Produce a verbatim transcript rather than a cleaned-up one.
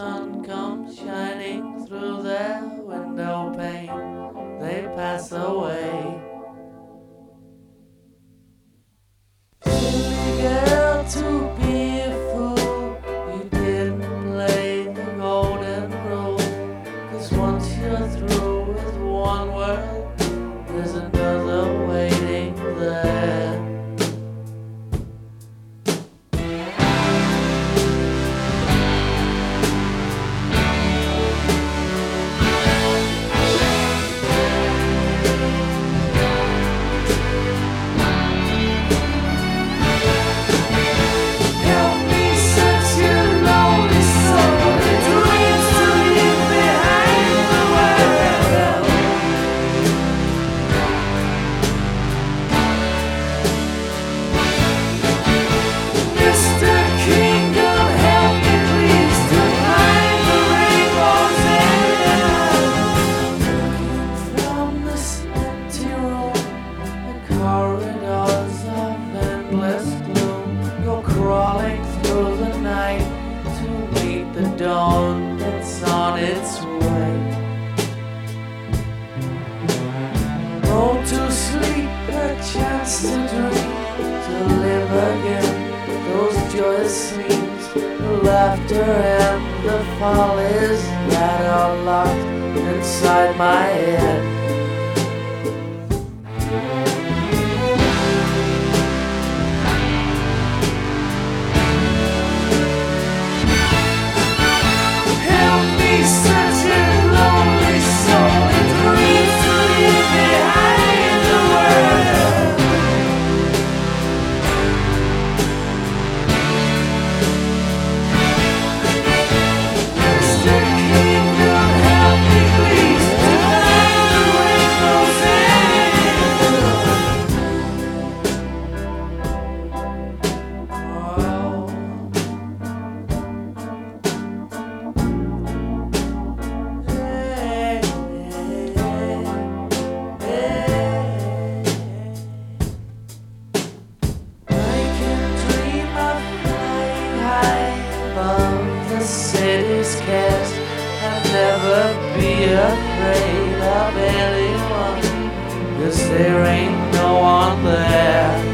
sun comes shining through their window pane, they pass away. Silly girl, to be a fool, you didn't play the golden rule. 'Cause once you're through with one world, there's another waiting there. Corridors of endless gloom, you're crawling through the night to meet the dawn that's on its way. Oh, to sleep, a chance to dream, to live again those joyous scenes, the laughter and the follies that are locked inside my head. City's cast and never be afraid of anyone, 'cause there ain't no one there.